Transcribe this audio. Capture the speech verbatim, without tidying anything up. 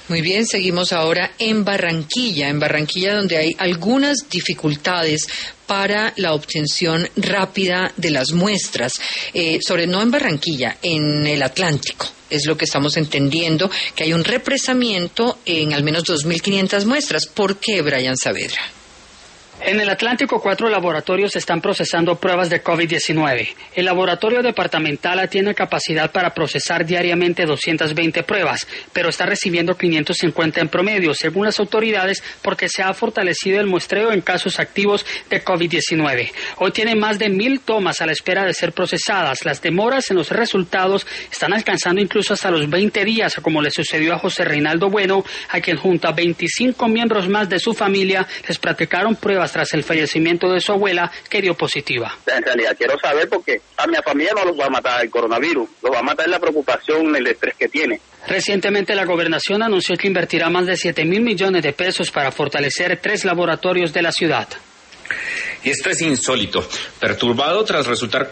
Muy bien, seguimos ahora en Barranquilla, en Barranquilla donde hay algunas dificultades para la obtención rápida de las muestras, eh, sobre no en Barranquilla, en el Atlántico. Es lo que estamos entendiendo, que hay un represamiento en al menos dos mil quinientas muestras. ¿Por qué, Brian Saavedra? En el Atlántico, cuatro laboratorios están procesando pruebas de COVID diecinueve. El laboratorio departamental tiene capacidad para procesar diariamente doscientas veinte pruebas, pero está recibiendo quinientas cincuenta en promedio, según las autoridades, porque se ha fortalecido el muestreo en casos activos de COVID diecinueve. Hoy tiene más de mil tomas a la espera de ser procesadas. Las demoras en los resultados están alcanzando incluso hasta los veinte días, como le sucedió a José Reinaldo Bueno, a quien junto a veinticinco miembros más de su familia les practicaron pruebas tras el fallecimiento de su abuela, que dio positiva. En realidad quiero saber porque a mi familia no los va a matar el coronavirus, los va a matar la preocupación, el estrés que tiene. Recientemente la gobernación anunció que invertirá más de siete mil millones de pesos para fortalecer tres laboratorios de la ciudad. Y esto es insólito. Perturbado tras resultar